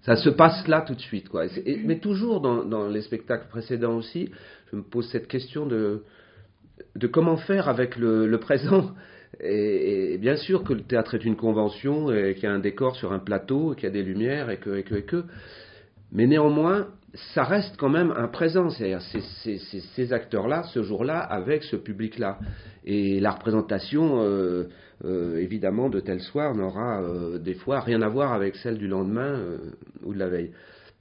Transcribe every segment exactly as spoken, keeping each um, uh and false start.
Ça se passe là tout de suite, quoi. Et, et, mais toujours dans, dans les spectacles précédents aussi, je me pose cette question de, de comment faire avec le, le présent. Et, et bien sûr que le théâtre est une convention, et qu'il y a un décor sur un plateau, et qu'il y a des lumières, et que, et que, et que. Mais néanmoins, ça reste quand même un présent. C'est-à-dire c'est, c'est, c'est, ces acteurs-là, ce jour-là, avec ce public-là. Et la représentation, euh, euh, évidemment, de tel soir n'aura euh, des fois rien à voir avec celle du lendemain euh, ou de la veille.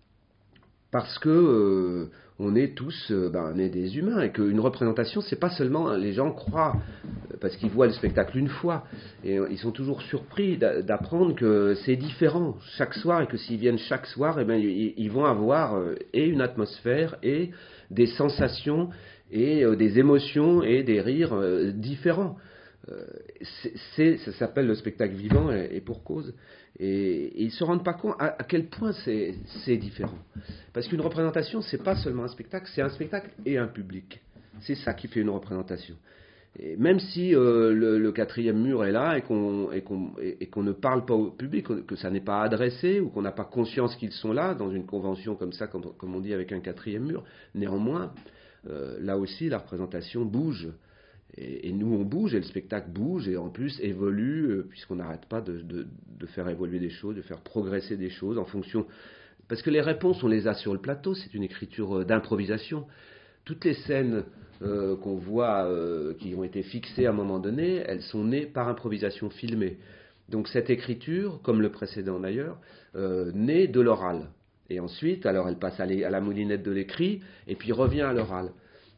Parce que euh, on est tous euh, ben, on est des humains et qu'une représentation, c'est pas seulement, les gens croient parce qu'ils voient le spectacle une fois et euh, ils sont toujours surpris d'a- d'apprendre que c'est différent chaque soir et que s'ils viennent chaque soir, eh ben, ils, ils vont avoir euh, et une atmosphère et des sensations et euh, des émotions et des rires euh, différents. Euh, c'est, c'est, ça s'appelle le spectacle vivant et, et pour cause. Et, et ils ne se rendent pas compte à, à quel point c'est, c'est différent. Parce qu'une représentation, c'est pas seulement un spectacle, c'est un spectacle et un public. C'est ça qui fait une représentation. Et même si euh, le, le quatrième mur est là et qu'on, et, qu'on, et, et qu'on ne parle pas au public, que ça n'est pas adressé ou qu'on n'a pas conscience qu'ils sont là dans une convention comme ça, comme, comme on dit avec un quatrième mur, néanmoins, euh, là aussi la représentation bouge. Et, et nous on bouge et le spectacle bouge et en plus évolue euh, puisqu'on n'arrête pas de, de, de faire évoluer des choses, de faire progresser des choses en fonction... Parce que les réponses on les a sur le plateau, c'est une écriture euh, d'improvisation. Toutes les scènes euh, qu'on voit euh, qui ont été fixées à un moment donné, elles sont nées par improvisation filmée. Donc cette écriture, comme le précédent d'ailleurs, euh, naît de l'oral. Et ensuite, alors elle passe à, à la moulinette de l'écrit et puis revient à l'oral.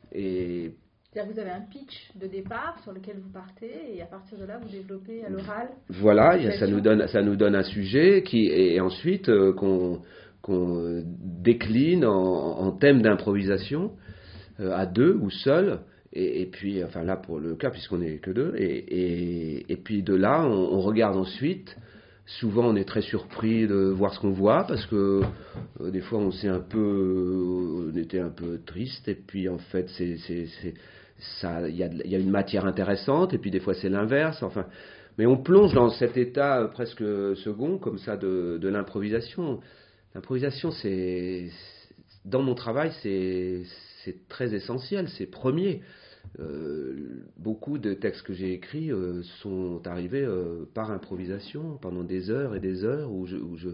Et... C'est-à-dire que vous avez un pitch de départ sur lequel vous partez et à partir de là vous développez à l'oral. Voilà, y a, ça, nous donne, ça nous donne un sujet qui, et ensuite euh, qu'on, qu'on décline en, en thème d'improvisation euh, à deux ou seul. Et, et puis, enfin là pour le cas puisqu'on n'est que deux. Et, et, et puis de là, on, on regarde ensuite. Souvent, on est très surpris de voir ce qu'on voit parce que euh, des fois, on s'est un peu, on était un peu triste. Et puis, en fait, c'est, c'est, c'est ça, il y a, y a une matière intéressante. Et puis, des fois, c'est l'inverse. Enfin, mais on plonge dans cet état presque second, comme ça, de, de l'improvisation. L'improvisation, c'est, dans mon travail, c'est, c'est très essentiel, c'est premier. Euh, beaucoup de textes que j'ai écrits euh, sont arrivés euh, par improvisation pendant des heures et des heures où je, où je,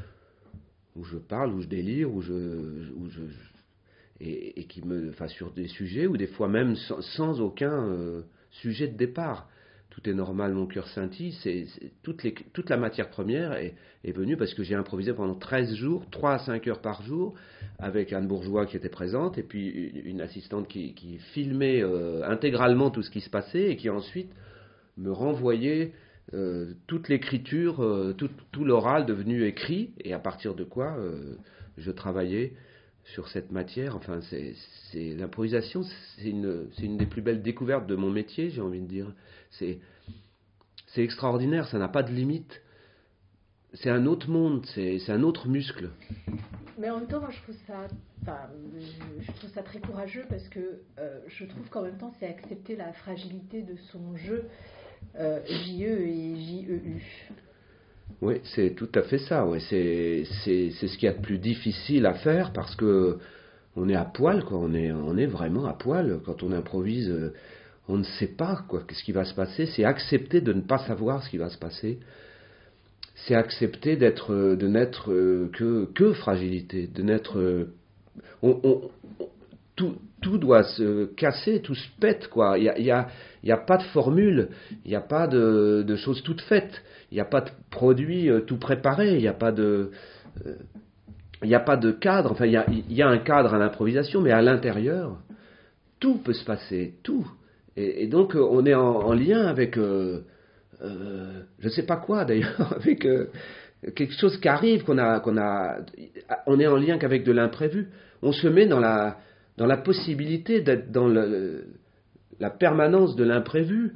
où je parle, où je délire, où je, où je, et, et qui me, enfin, sur des sujets ou des fois même sans, sans aucun euh, sujet de départ. Tout est normal, mon cœur scintille. C'est, c'est, toute, les, toute la matière première est, est venue parce que j'ai improvisé pendant treize jours, trois à cinq heures par jour, avec Anne Bourgeois qui était présente, et puis une assistante qui, qui filmait euh, intégralement tout ce qui se passait, et qui ensuite me renvoyait euh, toute l'écriture, euh, tout, tout l'oral devenu écrit, et à partir de quoi euh, je travaillais sur cette matière. Enfin, c'est, c'est, l'improvisation, c'est une, c'est une des plus belles découvertes de mon métier, j'ai envie de dire. C'est, c'est extraordinaire, ça n'a pas de limite. C'est un autre monde, c'est, c'est un autre muscle. Mais en même temps, moi, je trouve ça, enfin, je, je trouve ça très courageux parce que euh, je trouve qu'en même temps, c'est accepter la fragilité de son jeu, euh, J E et J E U. Oui, c'est tout à fait ça. Ouais. C'est, c'est, c'est ce qu'il y a de plus difficile à faire parce que on est à poil, quoi. On est, on est vraiment à poil quand on improvise. Euh, on ne sait pas quoi, ce qui va se passer. C'est accepter de ne pas savoir ce qui va se passer. C'est accepter d'être, de n'être euh, que, que fragilité, de n'être. Euh, on, on, on, tout, tout doit se casser, tout se pète, quoi. Il y a, il y a, il y a pas de formule, il n'y a pas de, de choses toutes faites, il n'y a pas de produit euh, tout préparé, il n'y a pas de. Euh, il n'y a pas de cadre. Enfin, il y a, il y a un cadre à l'improvisation, mais à l'intérieur, tout peut se passer, tout. Et, et donc, euh, on est en, en lien avec. Euh, Euh, je ne sais pas quoi d'ailleurs, avec euh, quelque chose qui arrive, qu'on a, qu'on a, on est en lien qu'avec de l'imprévu. On se met dans la, dans la possibilité d'être dans le, la permanence de l'imprévu.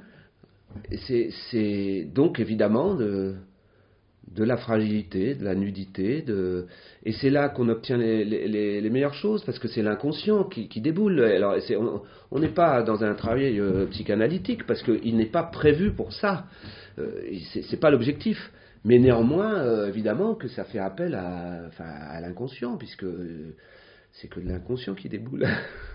Et c'est, c'est donc évidemment de, de la fragilité, de la nudité, de, et c'est là qu'on obtient les, les, les meilleures choses, parce que c'est l'inconscient qui, qui déboule. Alors, c'est, on n'est pas dans un travail euh, psychanalytique, parce qu'il n'est pas prévu pour ça. Euh, c'est, c'est pas l'objectif. mais néanmoins, euh, évidemment, que ça fait appel à, enfin, à l'inconscient, puisque euh, c'est que de l'inconscient qui déboule.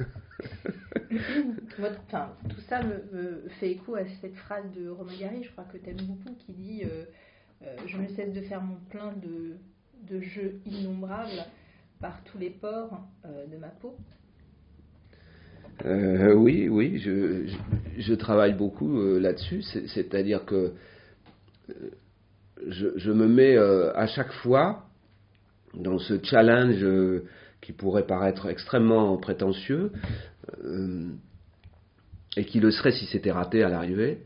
Enfin, tout ça me, me fait écho à cette phrase de Romain Gary, je crois que tu aimes beaucoup, qui dit euh, euh, « Je ne cesse de faire mon plein de, de jeux innombrables par tous les pores euh, de ma peau ». Euh, oui, oui, je, je, je travaille beaucoup euh, là-dessus, c'est, c'est-à-dire que euh, je, je me mets euh, à chaque fois dans ce challenge euh, qui pourrait paraître extrêmement prétentieux euh, et qui le serait si c'était raté à l'arrivée,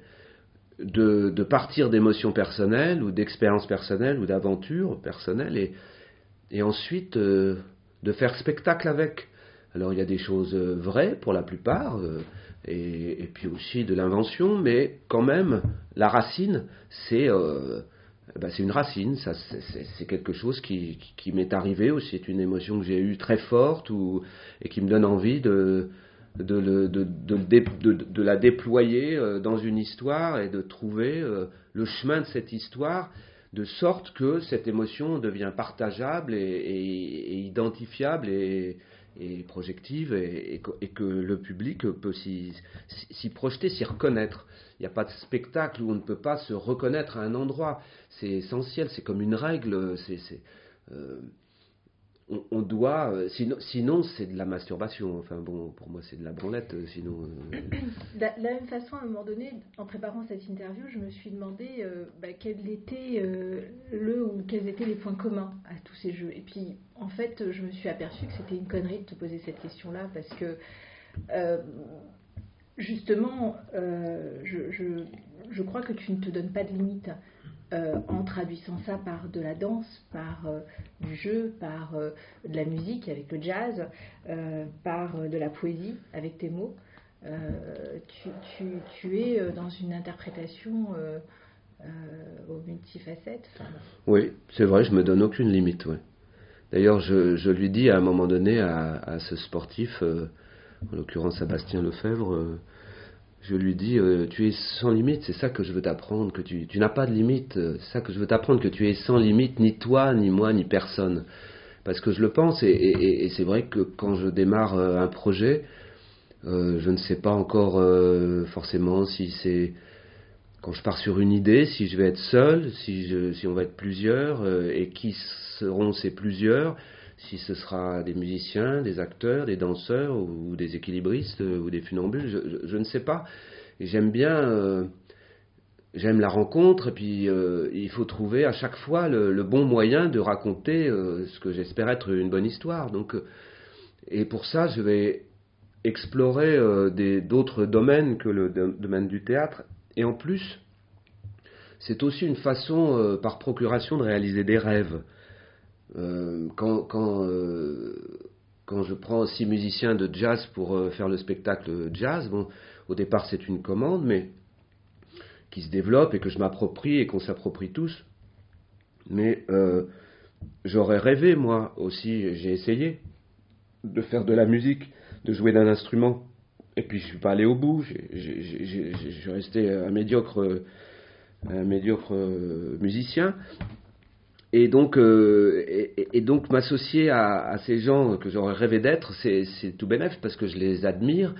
de, de partir d'émotions personnelles ou d'expériences personnelles ou d'aventures personnelles et, et ensuite euh, de faire spectacle avec. Alors il y a des choses vraies pour la plupart, euh, et, et puis aussi de l'invention, mais quand même, la racine, c'est, euh, ben c'est une racine, ça, c'est, c'est, c'est quelque chose qui, qui, qui m'est arrivé, ou c'est une émotion que j'ai eue très forte, ou, et qui me donne envie de, de, de, de, de, de, de la déployer dans une histoire, et de trouver euh, le chemin de cette histoire, de sorte que cette émotion devient partageable et, et, et identifiable, et et projective, et, et, et que le public peut s'y, s'y projeter, s'y reconnaître. Il n'y a pas de spectacle où on ne peut pas se reconnaître à un endroit. C'est essentiel, c'est comme une règle. C'est, c'est, euh, on, on doit, sinon, sinon c'est de la masturbation. Enfin bon, pour moi c'est de la branlette. Sinon. Euh... De la même façon, à un moment donné, en préparant cette interview, je me suis demandé euh, bah, quel était euh, le ou quels étaient les points communs à tous ces jeux. Et puis, en fait, je me suis aperçue que c'était une connerie de te poser cette question-là, parce que euh, justement, euh, je, je, je crois que tu ne te donnes pas de limite. Euh, en traduisant ça par de la danse, par euh, du jeu, par euh, de la musique avec le jazz, euh, par euh, de la poésie avec tes mots. Euh, tu, tu, tu es dans une interprétation euh, euh, aux multifacettes. Enfin, oui, c'est vrai, je me donne aucune limite. Ouais. D'ailleurs, je, je lui dis à un moment donné à, à ce sportif, euh, en l'occurrence Sébastien Lefebvre, euh, je lui dis, euh, tu es sans limite, c'est ça que je veux t'apprendre, que tu, tu n'as pas de limite, c'est ça que je veux t'apprendre, que tu es sans limite, ni toi, ni moi, ni personne. Parce que je le pense, et, et, et c'est vrai que quand je démarre un projet, euh, je ne sais pas encore euh, forcément si c'est, quand je pars sur une idée, si je vais être seul, si, je, si on va être plusieurs, euh, et qui seront ces plusieurs, si ce sera des musiciens, des acteurs, des danseurs, ou, ou des équilibristes, ou des funambules, je, je, je ne sais pas. Et j'aime bien, euh, j'aime la rencontre, et puis euh, il faut trouver à chaque fois le, le bon moyen de raconter euh, ce que j'espère être une bonne histoire. Donc, euh, et pour ça, je vais explorer euh, des, d'autres domaines que le domaine du théâtre. Et en plus, c'est aussi une façon, euh, par procuration, de réaliser des rêves. Euh, quand, quand, euh, quand je prends six musiciens de jazz pour euh, faire le spectacle jazz, bon, au départ c'est une commande, mais qui se développe et que je m'approprie et qu'on s'approprie tous. Mais euh, j'aurais rêvé, moi aussi, j'ai essayé de faire de la musique, de jouer d'un instrument, et puis je suis pas allé au bout. J'ai, j'ai, j'ai, j'ai, je suis resté un médiocre, un médiocre musicien. Et donc, euh, et, et donc m'associer à, à ces gens que j'aurais rêvé d'être, c'est, c'est tout bénef parce que je les admire.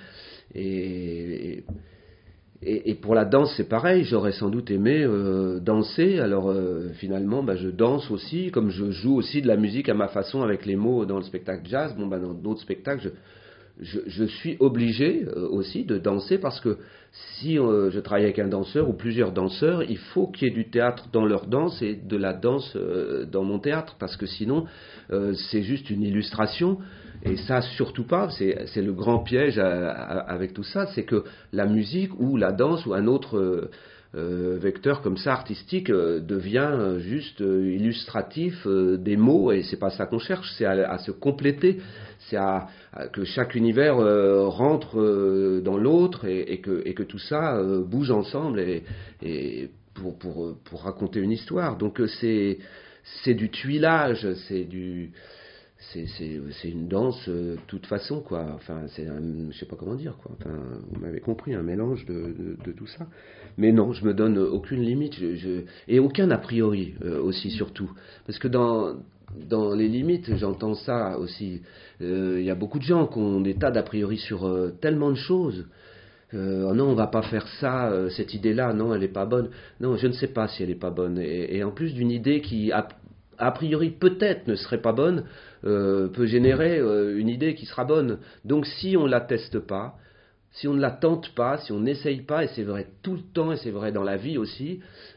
Et, et, et pour la danse, c'est pareil. J'aurais sans doute aimé euh, danser. Alors euh, finalement, bah, je danse aussi, comme je joue aussi de la musique à ma façon avec les mots dans le spectacle jazz. Bon, bah, dans d'autres spectacles, je, Je, je suis obligé euh, aussi de danser parce que si euh, je travaille avec un danseur ou plusieurs danseurs, il faut qu'il y ait du théâtre dans leur danse et de la danse euh, dans mon théâtre, parce que sinon euh, c'est juste une illustration, et ça surtout pas, c'est, c'est le grand piège à, à, avec tout ça, c'est que la musique ou la danse ou un autre euh, euh, vecteur comme ça artistique euh, devient juste euh, illustratif euh, des mots, et c'est pas ça qu'on cherche, c'est à, à se compléter, c'est à, à que chaque univers euh, rentre euh, dans l'autre, et, et, que, et que tout ça euh, bouge ensemble et, et pour, pour, pour raconter une histoire. Donc c'est, c'est du tuilage, c'est du, c'est, c'est, c'est une danse de toute façon, quoi. Enfin, c'est un, je sais pas comment dire, quoi. Enfin, vous m'avez compris, un mélange de, de, de tout ça. Mais non, je me donne aucune limite, je, je, et aucun a priori euh, aussi, surtout. Parce que dans, dans les limites, j'entends ça aussi. Il euh, y a beaucoup de gens qui ont des tas d'a priori sur euh, tellement de choses. Euh, oh non, on va pas faire ça, euh, cette idée-là, non, elle est pas bonne. Non, je ne sais pas si elle est pas bonne. Et, et en plus d'une idée qui, a, a priori, peut-être ne serait pas bonne, euh, peut générer euh, une idée qui sera bonne. Donc si on la teste pas, si on ne la tente pas, si on n'essaye pas, et c'est vrai tout le temps, et c'est vrai dans la vie aussi,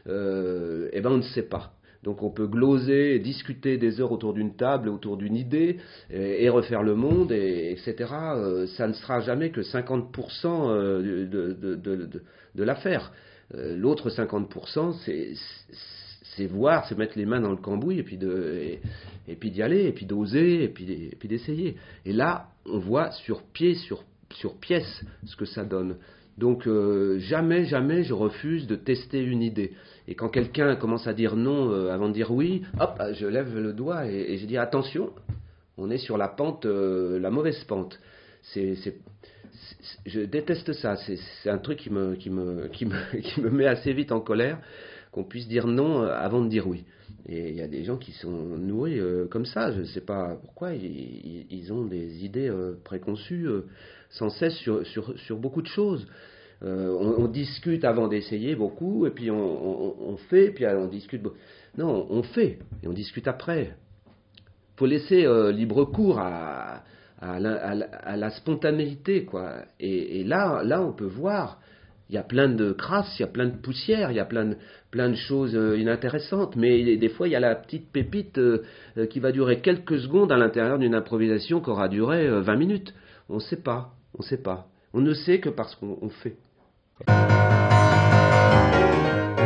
euh, eh ben on ne sait pas. Donc on peut gloser, discuter des heures autour d'une table, autour d'une idée, et, et refaire le monde, et, etc. Euh, ça ne sera jamais que cinquante pour cent de, de, de, de, de l'affaire. Euh, l'autre cinquante pour cent, c'est, c'est voir, c'est mettre les mains dans le cambouis, et puis, de, et, et puis d'y aller, et puis d'oser, et puis, et puis d'essayer. Et là, on voit sur pied, sur, sur pièce, ce que ça donne. Donc euh, jamais, jamais je refuse de tester une idée. Et quand quelqu'un commence à dire non euh, avant de dire oui, hop, je lève le doigt et, et je dis attention, on est sur la pente, euh, la mauvaise pente. C'est, c'est, c'est, je déteste ça. C'est, c'est un truc qui me, qui, me, qui, me, qui me met assez vite en colère, qu'on puisse dire non avant de dire oui. Et il y a des gens qui sont nourris euh, comme ça. Je ne sais pas pourquoi. Ils, ils ont des idées euh, préconçues euh, sans cesse sur, sur, sur beaucoup de choses. Euh, on, on discute avant d'essayer beaucoup, et puis on, on, on fait, puis on discute. Non, on fait, et on discute après. Il faut laisser euh, libre cours à, à, la, à, la, à la spontanéité, quoi. Et, et là, là, on peut voir. Il y a plein de crasse, il y a plein de poussière, il y a plein de, plein de choses euh, inintéressantes, mais des fois il y a la petite pépite euh, euh, qui va durer quelques secondes à l'intérieur d'une improvisation qui aura duré euh, vingt minutes. On ne sait pas, on ne sait pas. On ne sait que parce qu'on on fait.